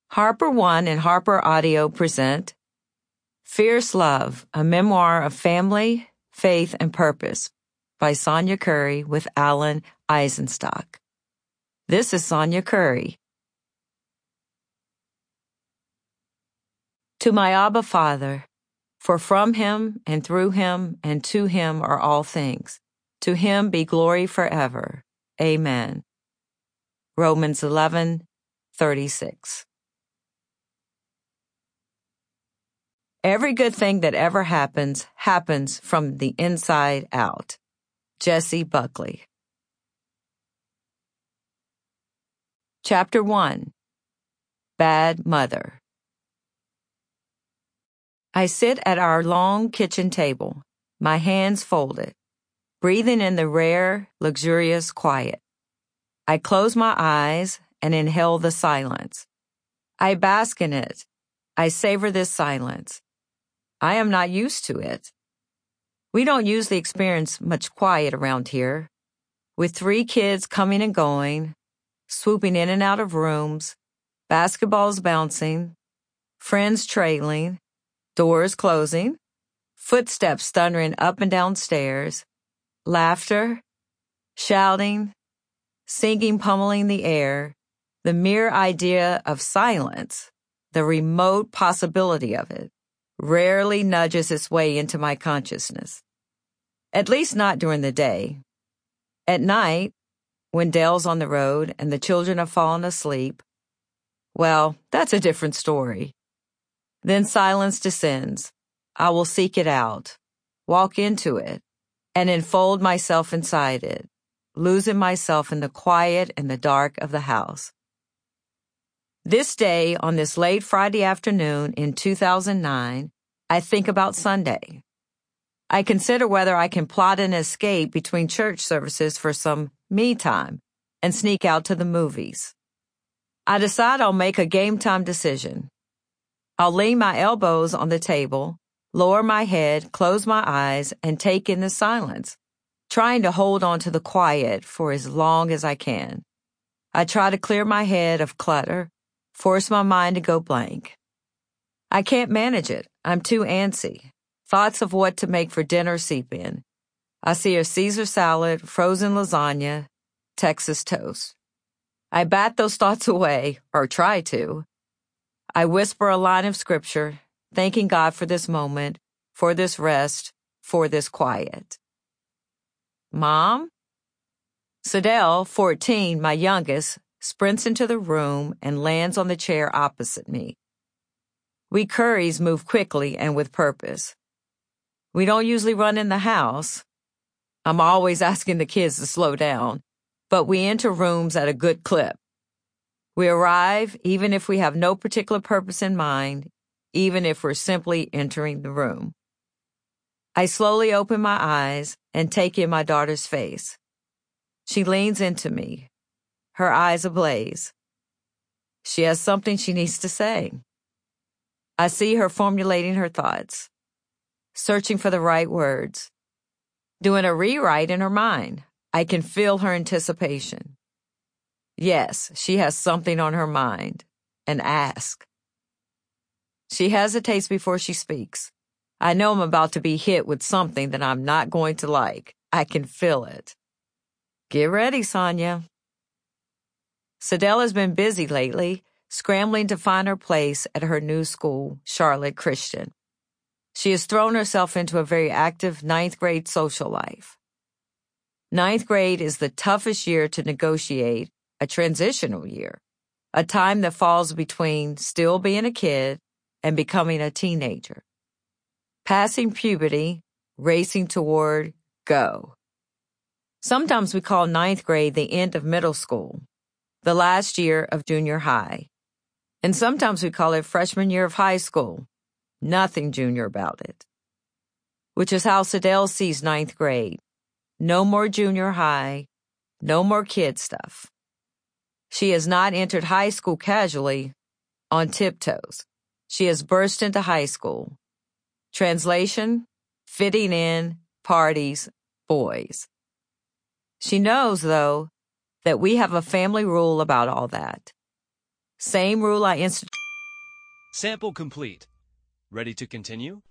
Harper One and Harper Audio present Fierce Love, a memoir of family, faith, and purpose by Sonia Curry with Alan Eisenstock. This is Sonia Curry. To my Abba Father, for from him and through him and to him are all things. To him be glory forever. Amen. Romans 11:36. Every good thing that ever happens from the inside out. Jessie Buckley. Chapter 1. Bad Mother. I sit at our long kitchen table, my hands folded, breathing in the rare, luxurious quiet. I close my eyes and inhale the silence. I bask in it. I savor this silence. I am not used to it. We don't usually experience much quiet around here. With 3 kids coming and going, swooping in and out of rooms, basketballs bouncing, friends trailing, doors closing, footsteps thundering up and down stairs, laughter, shouting, singing pummeling the air, the mere idea of silence, the remote possibility of it, rarely nudges its way into my consciousness. At least not during the day. At night, when Dale's on the road and the children have fallen asleep, well, that's a different story. Then silence descends. I will seek it out, walk into it, and enfold myself inside it, losing myself in the quiet and the dark of the house. This day, on this late Friday afternoon in 2009, I think about Sunday. I consider whether I can plot an escape between church services for some me time and sneak out to the movies. I decide I'll make a game time decision. I'll lean my elbows on the table, lower my head, close my eyes, and take in the silence, trying to hold on to the quiet for as long as I can. I try to clear my head of clutter, force my mind to go blank. I can't manage it. I'm too antsy. Thoughts of what to make for dinner seep in. I see a Caesar salad, frozen lasagna, Texas toast. I bat those thoughts away, or try to. I whisper a line of scripture, thanking God for this moment, for this rest, for this quiet. Mom? Sadell, 14, my youngest, sprints into the room and lands on the chair opposite me. We Currys move quickly and with purpose. We don't usually run in the house. I'm always asking the kids to slow down, but we enter rooms at a good clip. We arrive even if we have no particular purpose in mind, even if we're simply entering the room. I slowly open my eyes and take in my daughter's face. She leans into me, her eyes ablaze. She has something she needs to say. I see her formulating her thoughts, searching for the right words, doing a rewrite in her mind. I can feel her anticipation. Yes, she has something on her mind, and ask. She hesitates before she speaks. I know I'm about to be hit with something that I'm not going to like. I can feel it. Get ready, Sonia. Sadell has been busy lately, scrambling to find her place at her new school, Charlotte Christian. She has thrown herself into a very active 9th grade social life. 9th grade is the toughest year to negotiate, a transitional year, a time that falls between still being a kid and becoming a teenager. Passing puberty, racing toward go. Sometimes we call 9th grade the end of middle school, the last year of junior high. And sometimes we call it freshman year of high school. Nothing junior about it. Which is how Sadell sees 9th grade. No more junior high, no more kid stuff. She has not entered high school casually, on tiptoes. She has burst into high school. Translation, fitting in, parties, boys. She knows, though, that we have a family rule about all that. Same rule I instituted Sample complete. Ready to continue?